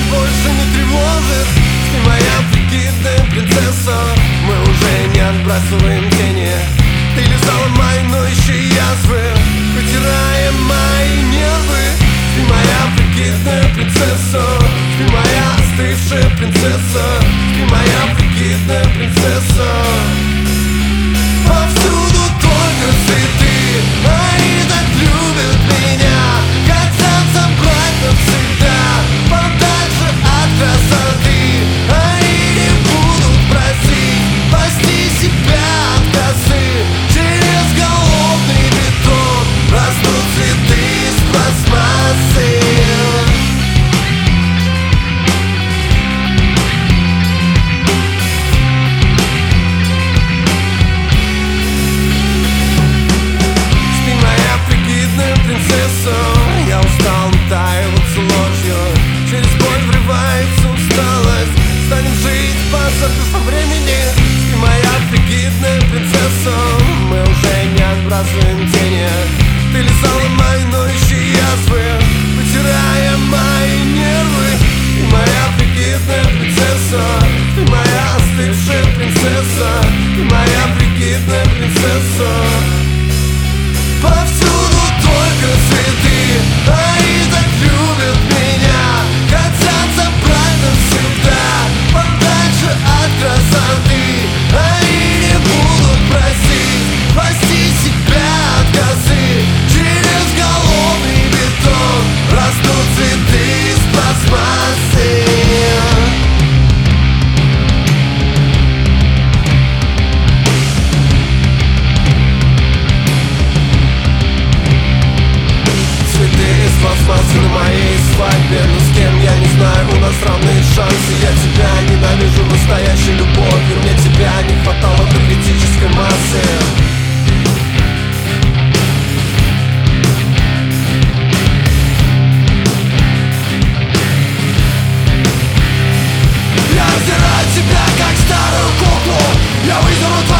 больше не тревожит. Ты моя прикидная принцесса, мы уже не отбрасываем тени. Ты лизала мои ноющие язвы, потирая мои нервы. Ты моя прикидная принцесса, ты моя остывшая принцесса, ты моя прикидная принцесса. Повсюду только цветы, они так любят меня, хотят забрать навсегда, подальше от красоты. Они не будут просить, спасти себя от косы. Через голодный бетон растут цветы из пластмассы. Я устал, утаиваться ложью, через боль врывается усталость. Станем жить, позабыв о времени. Ты моя фригидная принцесса, мы уже не отбрасываем тени. Ты лизала мои ноющие язвы, потирая мои нервы. Ты моя фригидная принцесса, ты моя остывшая принцесса, ты моя фригидная принцесса. Повсюду только цветы, они так любят меня, хотят забрать навсегда, подальше от красоты. Они не будут просить, спасти себя от косы. Через голодный бетон растут цветы из пластмассы. Пластмассы на моей свадьбе, но с кем я не знаю, у нас равные шансы. Я тебя ненавижу настоящей любовью, мне тебя не хватало до критической массы. Я взираю тебя как старую куклу, я выдеру твою